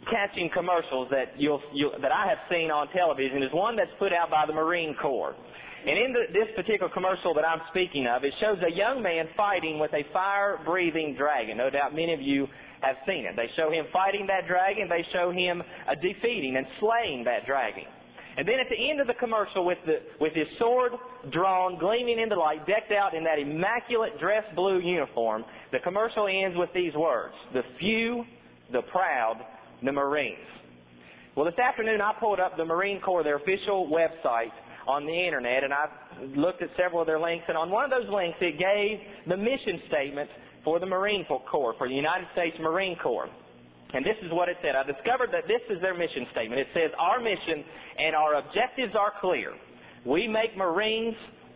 eye-catching commercials that that I have seen on television is one that's put out by the Marine Corps. And in this particular commercial that I'm speaking of, it shows a young man fighting with a fire-breathing dragon. No doubt many of you have seen it. They show him fighting that dragon. They show him defeating and slaying that dragon. And then at the end of the commercial, with his sword drawn, gleaming in the light, decked out in that immaculate dress blue uniform, the commercial ends with these words: "The few, the proud, the Marines." Well, this afternoon I pulled up the Marine Corps, their official website on the Internet, and I looked at several of their links. And on one of those links, it gave the mission statement for the Marine Corps, for the United States Marine Corps. And this is what it said. I discovered that this is their mission statement. It says, "Our mission and our objectives are clear. We make Marines,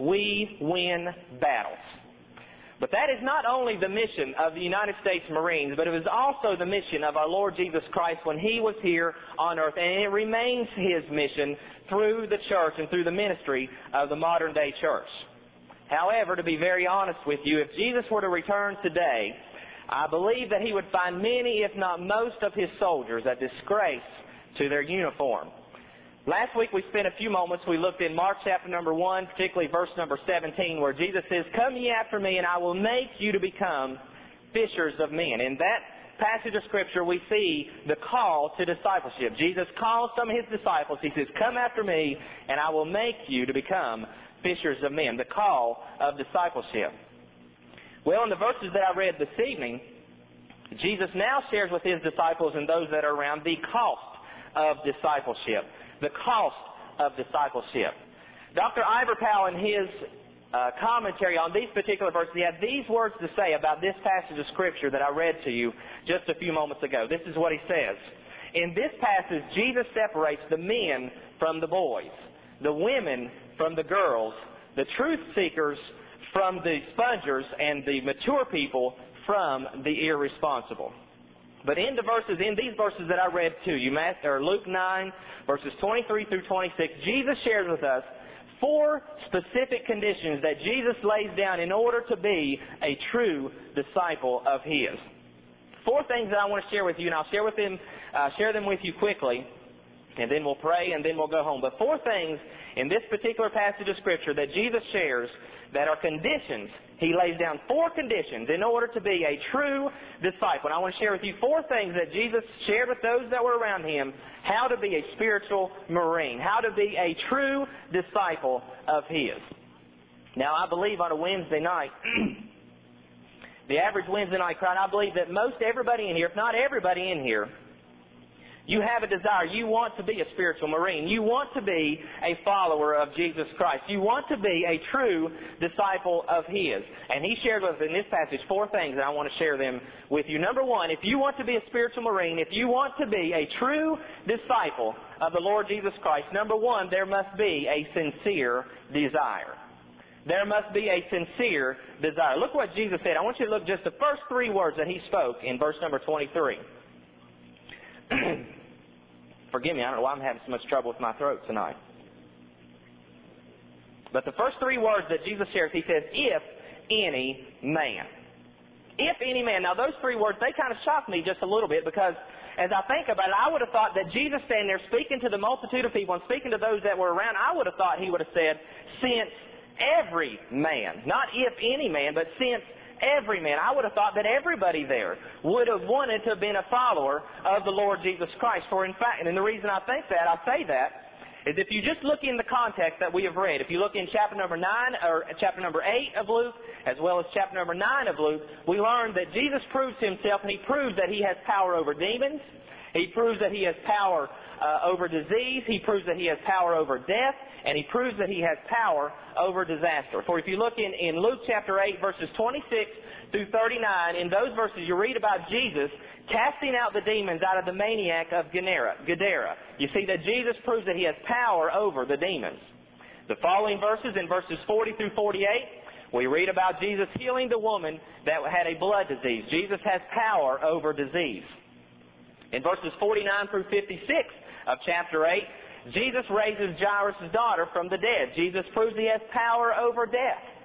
we win battles." But that is not only the mission of the United States Marines, but it was also the mission of our Lord Jesus Christ when He was here on earth. And it remains His mission through the church and through the ministry of the modern day church. However, to be very honest with you, if Jesus were to return today, I believe that He would find many, if not most, of His soldiers a disgrace to their uniform. Last week we spent a few moments, we looked in Mark chapter number 1, particularly verse number 17, where Jesus says, "Come ye after me, and I will make you to become fishers of men." In that passage of Scripture we see the call to discipleship. Jesus calls some of His disciples. He says, "Come after me, and I will make you to become fishers of men." The call of discipleship. Well, in the verses that I read this evening, Jesus now shares with His disciples and those that are around the cost of discipleship. The cost of discipleship. Dr. Ivor Powell, in his commentary on these particular verses, he had these words to say about this passage of Scripture that I read to you just a few moments ago. This is what he says. In this passage, Jesus separates the men from the boys, the women from the girls, the truth seekers from the spongers, and the mature people from the irresponsible. But in these verses that I read to you, Luke 9, verses 23 through 26, Jesus shares with us 4 specific conditions that Jesus lays down in order to be a true disciple of His. 4 things that I want to share with you, and I'll share them with you quickly, and then we'll pray, and then we'll go home. But 4 things in this particular passage of Scripture that Jesus shares that are conditions. He lays down 4 conditions in order to be a true disciple. And I want to share with you 4 things that Jesus shared with those that were around Him, how to be a spiritual Marine, how to be a true disciple of His. Now, I believe on a Wednesday night, the average Wednesday night crowd, I believe that most everybody in here, if not everybody in here, you have a desire. You want to be a spiritual Marine. You want to be a follower of Jesus Christ. You want to be a true disciple of His. And He shared with us in this passage 4 things, and I want to share them with you. Number 1, if you want to be a spiritual Marine, if you want to be a true disciple of the Lord Jesus Christ, number 1, there must be a sincere desire. There must be a sincere desire. Look what Jesus said. I want you to look just the first 3 words that He spoke in verse number 23. Forgive me, I don't know why I'm having so much trouble with my throat tonight. But the first 3 words that Jesus shares, He says, "If any man." If any man. Now those 3 words, they kind of shocked me just a little bit, because as I think about it, I would have thought that Jesus standing there speaking to the multitude of people and speaking to those that were around, I would have thought He would have said, "Since every man." Not if any man, but since every man. I would have thought that everybody there would have wanted to have been a follower of the Lord Jesus Christ. For in fact, and the reason I say that, is if you just look in the context that we have read, if you look in chapter number 9, or chapter number 8 of Luke, as well as chapter number 9 of Luke, we learn that Jesus proves Himself, and He proves that He has power over demons. He proves that He has power over disease. He proves that He has power over death. And He proves that He has power over disaster. For if you look in Luke chapter 8, verses 26 through 39, in those verses you read about Jesus casting out the demons out of the maniac of Gadara. You see that Jesus proves that He has power over the demons. The following verses, in verses 40 through 48, we read about Jesus healing the woman that had a blood disease. Jesus has power over disease. In verses 49 through 56 of chapter 8, Jesus raises Jairus' daughter from the dead. Jesus proves He has power over death.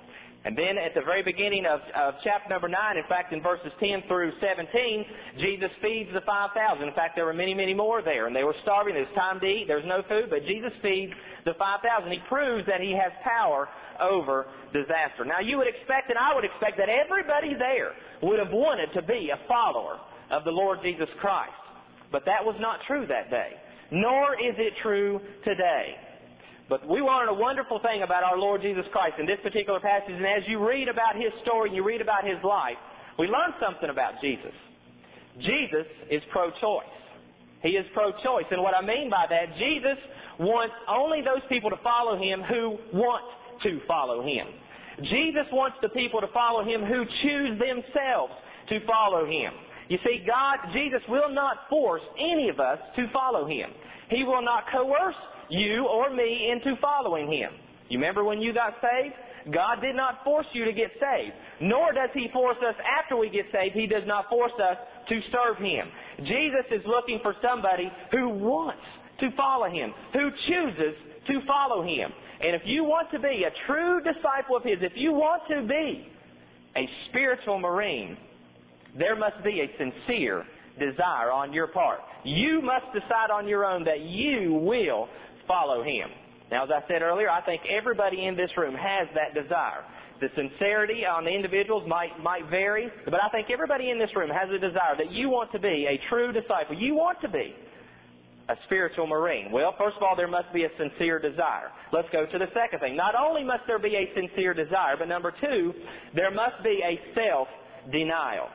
And then at the very beginning of chapter number 9, in fact, in verses 10 through 17, Jesus feeds the 5,000. In fact, there were many, many more there, and they were starving. It was time to eat. There's no food, but Jesus feeds the 5,000. He proves that he has power over disaster. Now, you would expect, and I would expect, that everybody there would have wanted to be a follower of the Lord Jesus Christ. But that was not true that day, nor is it true today. But we learn a wonderful thing about our Lord Jesus Christ in this particular passage, and as you read about his story and you read about his life, we learn something about Jesus. Jesus is pro-choice. He is pro-choice, and what I mean by that, Jesus wants only those people to follow him who want to follow him. Jesus wants the people to follow him who choose themselves to follow him. You see, Jesus will not force any of us to follow him. He will not coerce you or me into following him. You remember when you got saved? God did not force you to get saved. Nor does he force us after we get saved. He does not force us to serve him. Jesus is looking for somebody who wants to follow him, who chooses to follow him. And if you want to be a true disciple of his, if you want to be a spiritual Marine, there must be a sincere desire on your part. You must decide on your own that you will follow him. Now, as I said earlier, I think everybody in this room has that desire. The sincerity on the individuals might vary, but I think everybody in this room has a desire that you want to be a true disciple. You want to be a spiritual Marine. Well, first of all, there must be a sincere desire. Let's go to the second thing. Not only must there be a sincere desire, but number two, there must be a self-denial.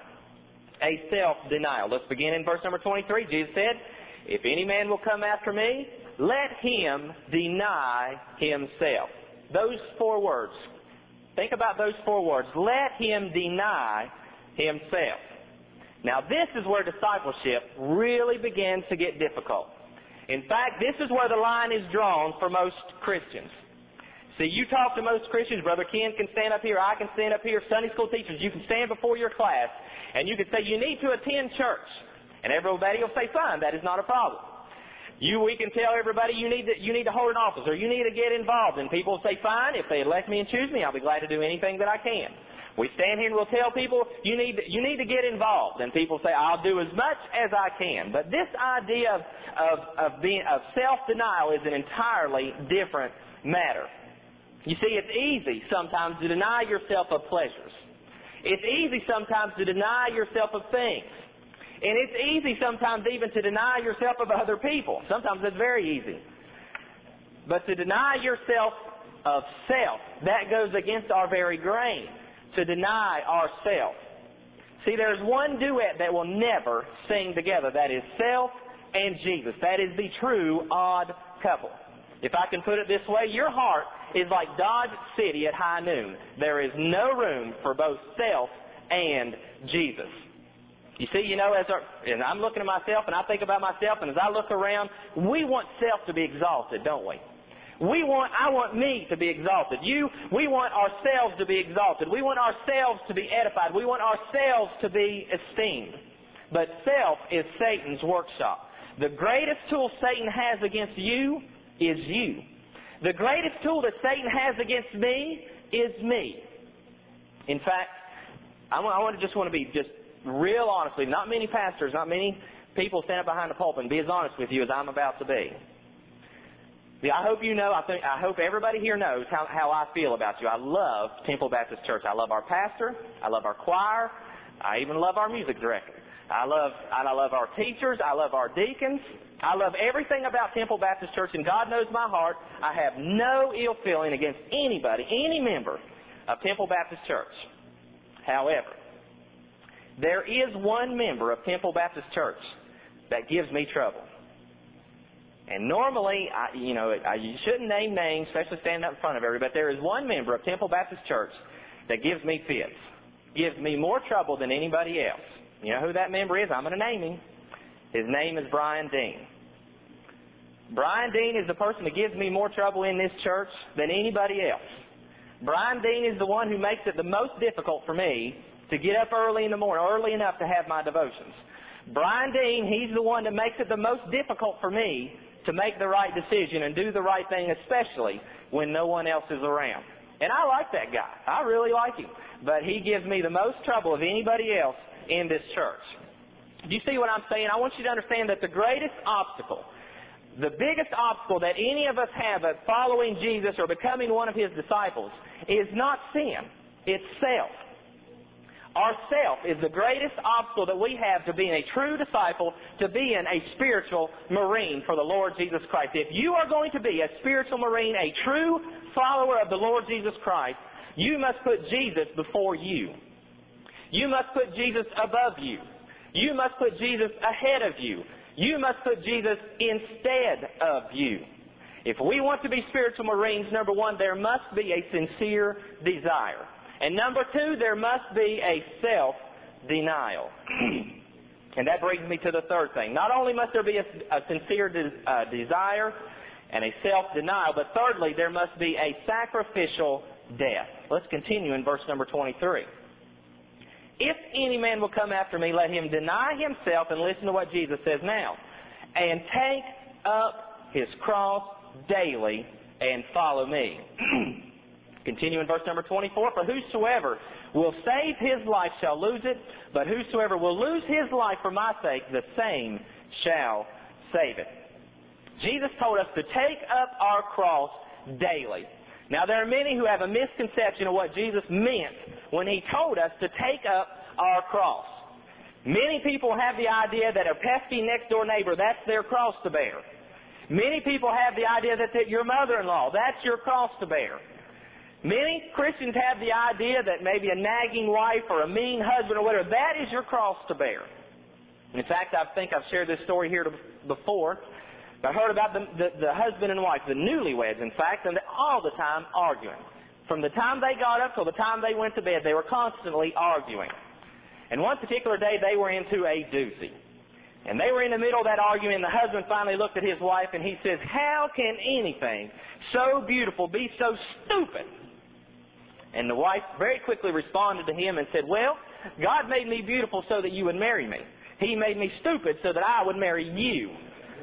A self-denial. Let's begin in verse number 23. Jesus said, "If any man will come after me, let him deny himself." Those 4 words. Think about those 4 words. Let him deny himself. Now, this is where discipleship really begins to get difficult. In fact, this is where the line is drawn for most Christians. See, you talk to most Christians, Brother Ken can stand up here, I can stand up here, Sunday school teachers, you can stand before your class, and you can say, you need to attend church. And everybody will say, fine, that is not a problem. We can tell everybody you need to hold an office, or you need to get involved. And people will say, fine, if they elect me and choose me, I'll be glad to do anything that I can. We stand here and we'll tell people, you need to get involved. And people say, I'll do as much as I can. But this idea of self-denial is an entirely different matter. You see, it's easy sometimes to deny yourself of pleasures. It's easy sometimes to deny yourself of things. And it's easy sometimes even to deny yourself of other people. Sometimes it's very easy. But to deny yourself of self, that goes against our very grain. To deny ourself. See, there's one duet that will never sing together. That is self and Jesus. That is the true odd couple. If I can put it this way, your heart is like Dodge City at high noon. There is no room for both self and Jesus. You see, and I'm looking at myself and I think about myself, and as I look around, we want self to be exalted, don't we? I want me to be exalted. We want ourselves to be exalted. We want ourselves to be edified. We want ourselves to be esteemed. But self is Satan's workshop. The greatest tool Satan has against you is you. The greatest tool that Satan has against me is me. In fact, I want to be just real honest with you. Not many pastors, not many people stand up behind the pulpit and be as honest with you as I'm about to be. I hope you know, I hope everybody here knows how I feel about you. I love Temple Baptist Church. I love our pastor. I love our choir. I even love our music director. I love our teachers. I love our deacons. I love everything about Temple Baptist Church, and God knows my heart. I have no ill feeling against anybody, any member of Temple Baptist Church. However, there is one member of Temple Baptist Church that gives me trouble. And normally, you shouldn't name names, especially standing up in front of everybody, but there is one member of Temple Baptist Church that gives me fits, gives me more trouble than anybody else. You know who that member is? I'm going to name him. His name is Brian Dean. Brian Dean is the person that gives me more trouble in this church than anybody else. Brian Dean is the one who makes it the most difficult for me to get up early in the morning, early enough to have my devotions. Brian Dean, he's the one that makes it the most difficult for me to make the right decision and do the right thing, especially when no one else is around. And I like that guy. I really like him. But he gives me the most trouble of anybody else in this church. Do you see what I'm saying? I want you to understand that the greatest obstacle, the biggest obstacle that any of us have at following Jesus or becoming one of His disciples is not sin. It's self. Our self is the greatest obstacle that we have to being a true disciple, to being a spiritual Marine for the Lord Jesus Christ. If you are going to be a spiritual Marine, a true follower of the Lord Jesus Christ, you must put Jesus before you. You must put Jesus above you. You must put Jesus ahead of you. You must put Jesus instead of you. If we want to be spiritual Marines, number one, there must be a sincere desire. And number two, there must be a self-denial. And that brings me to the third thing. Not only must there be a sincere desire and a self-denial, but thirdly, there must be a sacrificial death. Let's continue in verse number 23. If any man will come after me, let him deny himself, and listen to what Jesus says now, and take up his cross daily and follow me. Continue in verse number 24. For whosoever will save his life shall lose it, but whosoever will lose his life for my sake, the same shall save it. Jesus told us to take up our cross daily. Now, there are many who have a misconception of what Jesus meant when He told us to take up our cross. Many people have the idea that a pesky next-door neighbor, that's their cross to bear. Many people have the idea that your mother-in-law, that's your cross to bear. Many Christians have the idea that maybe a nagging wife or a mean husband or whatever, that is your cross to bear. In fact, I think I've shared this story here before. I heard about the husband and wife, the newlyweds, in fact, and they're all the time arguing. From the time they got up till the time they went to bed, they were constantly arguing. And one particular day, they were into a doozy. And they were in the middle of that argument, and the husband finally looked at his wife, and he says, "How can anything so beautiful be so stupid?" And the wife very quickly responded to him and said, "Well, God made me beautiful so that you would marry me. He made me stupid so that I would marry you."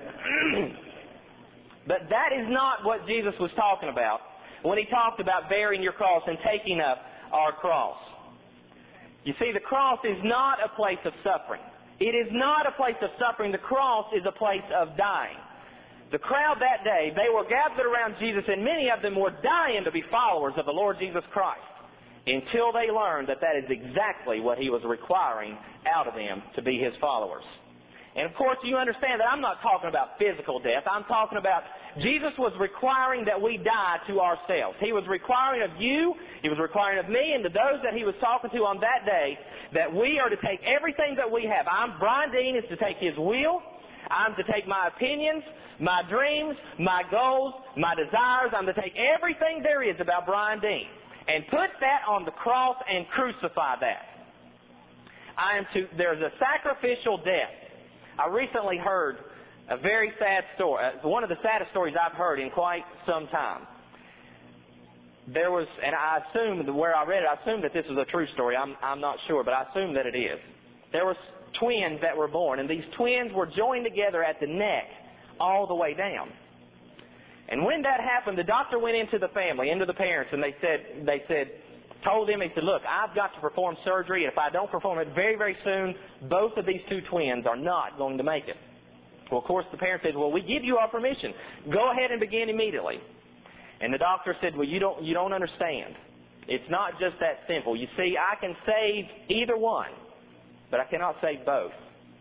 But that is not what Jesus was talking about when He talked about bearing your cross and taking up our cross. You see, the cross is not a place of suffering. It is not a place of suffering. The cross is a place of dying. The crowd that day, they were gathered around Jesus, and many of them were dying to be followers of the Lord Jesus Christ until they learned that that is exactly what He was requiring out of them to be His followers. And of course, you understand that I'm not talking about physical death. I'm talking about Jesus was requiring that we die to ourselves. He was requiring of you, He was requiring of me, and to those that He was talking to on that day, that we are to take everything that we have. Brian Dean is to take his will. I'm to take my opinions, my dreams, my goals, my desires. I'm to take everything there is about Brian Dean and put that on the cross and crucify that. There's a sacrificial death. I recently heard a very sad story, one of the saddest stories I've heard in quite some time. There was, and I assumed, where I read it, I assumed that this was a true story. I'm not sure, but I assume that it is. There were twins that were born, and these twins were joined together at the neck all the way down. And when that happened, the doctor went into the family, into the parents, and told them, he said, "Look, I've got to perform surgery, and if I don't perform it very, very soon, both of these two twins are not going to make it." Well, of course, the parents said, "Well, we give you our permission. Go ahead and begin immediately." And the doctor said, "Well, you don't understand. It's not just that simple. You see, I can save either one, but I cannot save both.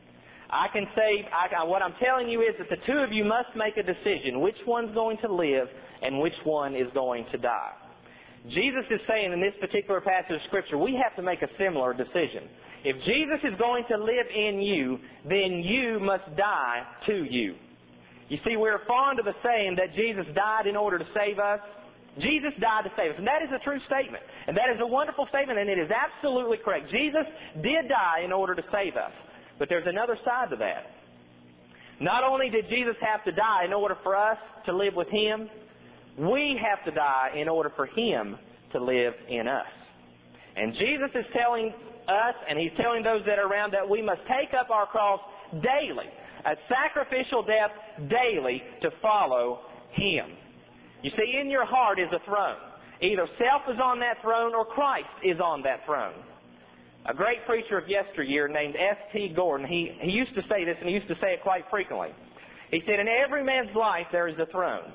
What I'm telling you is that the two of you must make a decision which one's going to live and which one is going to die." Jesus is saying in this particular passage of Scripture, we have to make a similar decision. If Jesus is going to live in you, then you must die to you. You see, we're fond of the saying that Jesus died in order to save us. Jesus died to save us, and that is a true statement. And that is a wonderful statement, and it is absolutely correct. Jesus did die in order to save us. But there's another side to that. Not only did Jesus have to die in order for us to live with Him, we have to die in order for Him to live in us. And Jesus is telling us, and He's telling those that are around, that we must take up our cross daily, a sacrificial death daily, to follow Him. You see, in your heart is a throne. Either self is on that throne or Christ is on that throne. A great preacher of yesteryear named S.T. Gordon, he used to say this, and he used to say it quite frequently. He said, in every man's life there is a throne.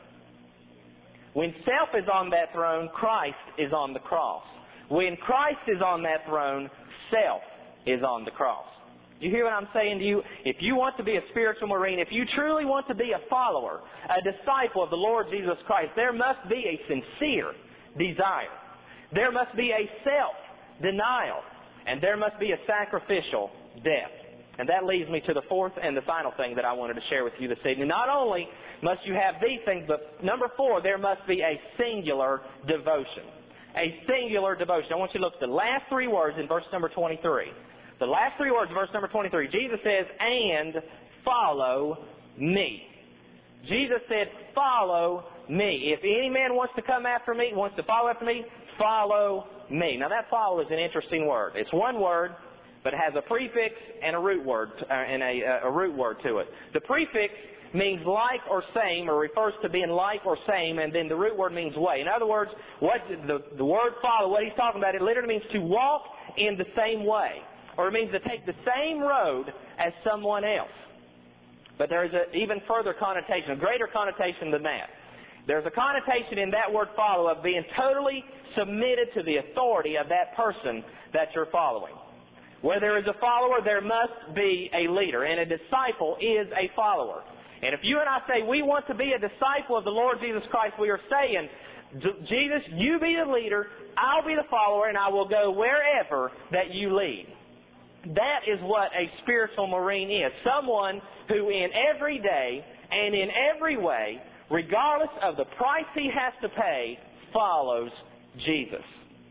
When self is on that throne, Christ is on the cross. When Christ is on that throne, self is on the cross. Do you hear what I'm saying to you? If you want to be a spiritual Marine, if you truly want to be a follower, a disciple of the Lord Jesus Christ, there must be a sincere desire. There must be a self-denial. And there must be a sacrificial death. And that leads me to the fourth and the final thing that I wanted to share with you this evening. Not only must you have these things, but number 4, there must be a singular devotion. A singular devotion. I want you to look at the last 3 words in verse number 23. The last 3 words in verse number 23. Jesus says, and follow me. Jesus said, follow me. If any man wants to come after me, wants to follow after me, follow me. Now that follow is an interesting word. It's one word, but it has a prefix and a root word, a root word to it. The prefix means like or same, or refers to being like or same, and then the root word means way. In other words, what the word follow, what he's talking about, it literally means to walk in the same way, or it means to take the same road as someone else. But there is an even further connotation, a greater connotation than that. There's a connotation in that word follow of being totally submitted to the authority of that person that you're following. Where there is a follower, there must be a leader, and a disciple is a follower. And if you and I say we want to be a disciple of the Lord Jesus Christ, we are saying, Jesus, you be the leader, I'll be the follower, and I will go wherever that you lead. That is what a spiritual Marine is. Someone who in every day and in every way, regardless of the price he has to pay, follows Jesus.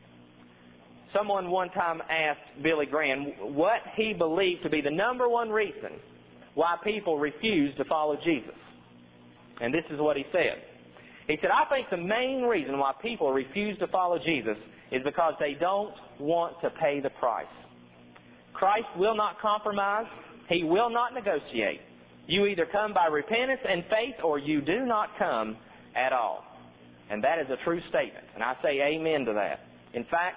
Someone one time asked Billy Graham what he believed to be the number one reason why people refuse to follow Jesus. And this is what he said. He said, I think the main reason why people refuse to follow Jesus is because they don't want to pay the price. Christ will not compromise. He will not negotiate. You either come by repentance and faith, or you do not come at all. And that is a true statement. And I say amen to that. In fact,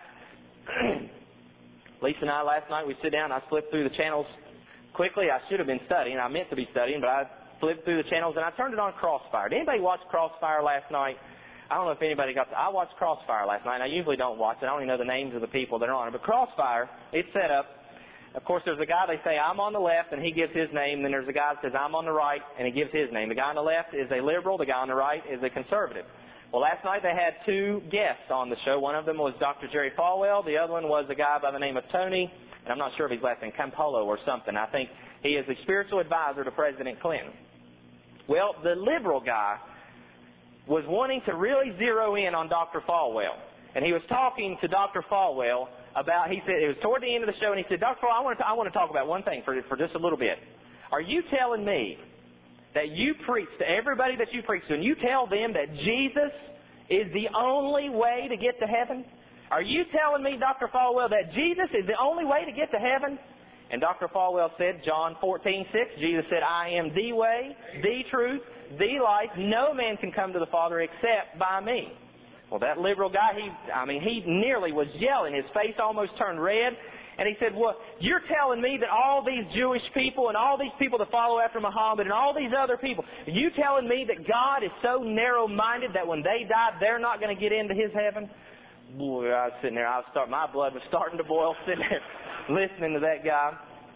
Lisa and I last night, we sit down, I flipped through the channels quickly. I should have been studying. I meant to be studying, but I flipped through the channels and I turned it on Crossfire. Did anybody watch Crossfire last night? I don't know if anybody got to. I watched Crossfire last night. I usually don't watch it. I only know the names of the people that are on it. But Crossfire, it's set up. Of course, there's a guy, they say, I'm on the left, and he gives his name. Then there's a guy that says, I'm on the right, and he gives his name. The guy on the left is a liberal. The guy on the right is a conservative. Well, last night they had 2 guests on the show. One of them was Dr. Jerry Falwell. The other one was a guy by the name of Tony, and I'm not sure if he's last name, Campolo or something. I think he is the spiritual advisor to President Clinton. Well, the liberal guy was wanting to really zero in on Dr. Falwell. And he was talking to Dr. Falwell about, he said, it was toward the end of the show, and he said, Dr. Falwell, I want to talk about one thing for just a little bit. Are you telling me that you preach to everybody that you preach to, and you tell them that Jesus is the only way to get to heaven? Are you telling me, Dr. Falwell, that Jesus is the only way to get to heaven? And Dr. Falwell said, John 14:6, Jesus said, I am the way, the truth, the life. No man can come to the Father except by me. Well, that liberal guy, he nearly was yelling. His face almost turned red. And he said, well, you're telling me that all these Jewish people and all these people that follow after Muhammad and all these other people, are you telling me that God is so narrow-minded that when they die, they're not going to get into His heaven? Boy, I was sitting there, my blood was starting to boil sitting there listening to that guy.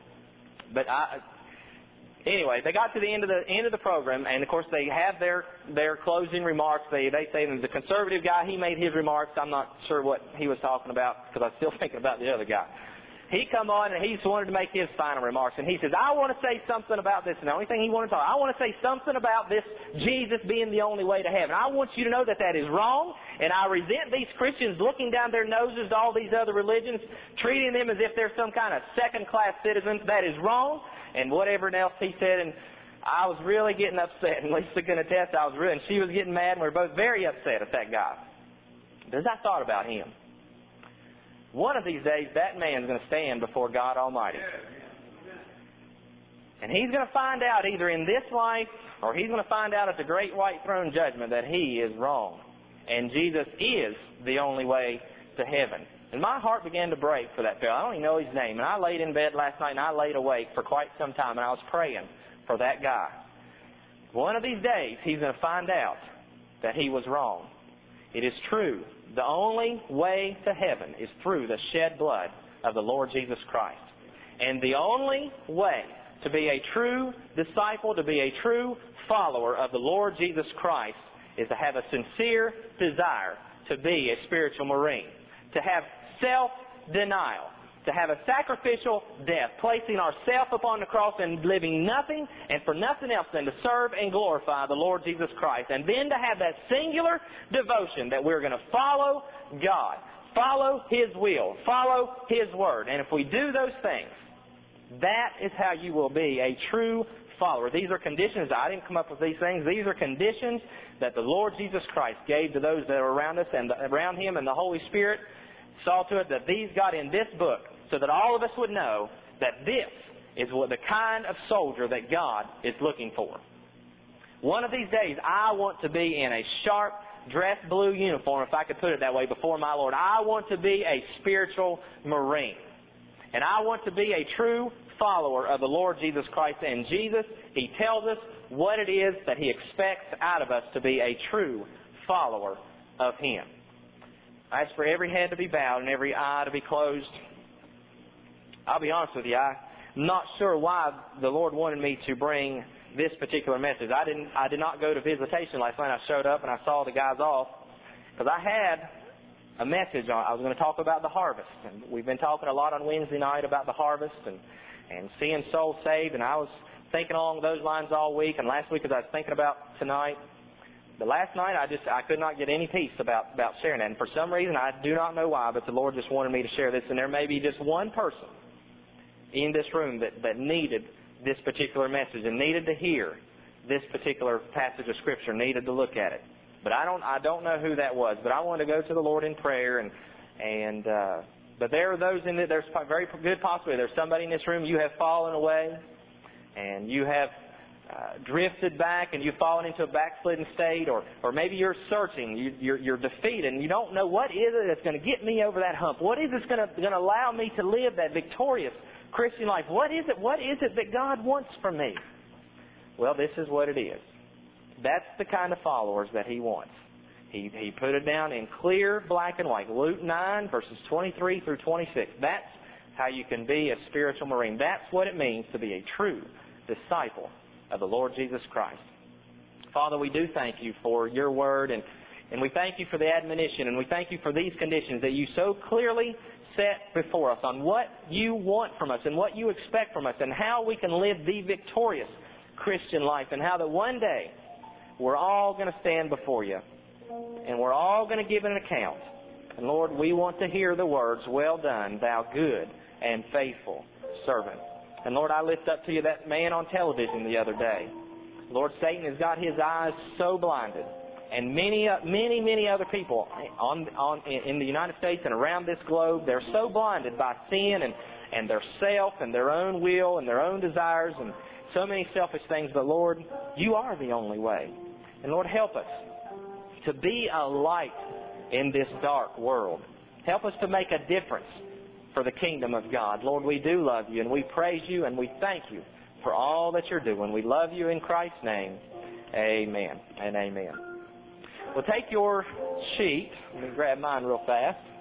But anyway, they got to the end of the program, and of course they have their closing remarks. They say that the conservative guy, he made his remarks. I'm not sure what he was talking about because I'm still thinking about the other guy. He come on and he just wanted to make his final remarks, and he says, I want to say something about this. And the only thing he wanted to talk, I want to say something about this Jesus being the only way to heaven. I want you to know that that is wrong, and I resent these Christians looking down their noses to all these other religions, treating them as if they're some kind of second-class citizens. That is wrong, and whatever else he said. And I was really getting upset, and Lisa can attest, and she was getting mad, and we were both very upset at that guy. But as I thought about him, one of these days, that man's going to stand before God Almighty. And he's going to find out either in this life or he's going to find out at the great white throne judgment that he is wrong. and Jesus is the only way to heaven. And my heart began to break for that fellow. I don't even know his name. And I laid in bed last night and I laid awake for quite some time and I was praying for that guy. One of these days he's going to find out that he was wrong. It is true. The only way to heaven is through the shed blood of the Lord Jesus Christ. And the only way to be a true disciple, to be a true follower of the Lord Jesus Christ, is to have a sincere desire to be a spiritual Marine, to have self-denial, to have a sacrificial death, placing ourselves upon the cross and living nothing and for nothing else than to serve and glorify the Lord Jesus Christ. And then to have that singular devotion that we're going to follow God, follow His will, follow His Word. And if we do those things, that is how you will be a true follower. These are conditions. I didn't come up with these things. These are conditions that the Lord Jesus Christ gave to those that are around us and around Him, and the Holy Spirit saw to it that these got in this book so that all of us would know that this is what the kind of soldier that God is looking for. One of these days, I want to be in a sharp dress blue uniform, if I could put it that way, before my Lord. I want to be a spiritual Marine. And I want to be a true follower of the Lord Jesus Christ. And Jesus, He tells us what it is that He expects out of us to be a true follower of Him. I ask for every head to be bowed and every eye to be closed. I'll be honest with you, I'm not sure why the Lord wanted me to bring this particular message. I did not go to visitation last night. I showed up and I saw the guys off because I had a message on. I was going to talk about the harvest. And we've been talking a lot on Wednesday night about the harvest and seeing souls saved. And I was thinking along those lines all week. And last week as I was thinking about tonight, the last night I could not get any peace about sharing that. And for some reason, I do not know why, but the Lord just wanted me to share this. And there may be just one person in this room that needed this particular message and needed to hear this particular passage of Scripture, needed to look at it. But I don't know who that was. But I want to go to the Lord in prayer. But there are those in it. There's a very good possibility. There's somebody in this room, you have fallen away, and you have drifted back, and you've fallen into a backslidden state, or maybe you're searching, you're defeated, and you don't know what is it that's going to get me over that hump. What is it going to allow me to live that victorious Christian life? What is it that God wants from me? Well, this is what it is. That's the kind of followers that He wants. He put it down in clear black and white. Luke 9, verses 23 through 26. That's how you can be a spiritual Marine. That's what it means to be a true disciple of the Lord Jesus Christ. Father, we do thank You for Your Word, and we thank You for the admonition, and we thank You for these conditions that You so clearly set before us on what You want from us and what You expect from us and how we can live the victorious Christian life, and how that one day we're all going to stand before You and we're all going to give an account. And Lord, we want to hear the words, "Well done, thou good and faithful servant." And Lord, I lift up to You that man on television the other day. Lord, Satan has got his eyes so blinded. And many other people in the United States and around this globe, they're so blinded by sin and their self and their own will and their own desires and so many selfish things. But Lord, You are the only way. And Lord, help us to be a light in this dark world. Help us to make a difference for the kingdom of God. Lord, we do love You, and we praise You, and we thank You for all that You're doing. We love You in Christ's name. Amen and amen. Well, take your sheet. Let me grab mine real fast.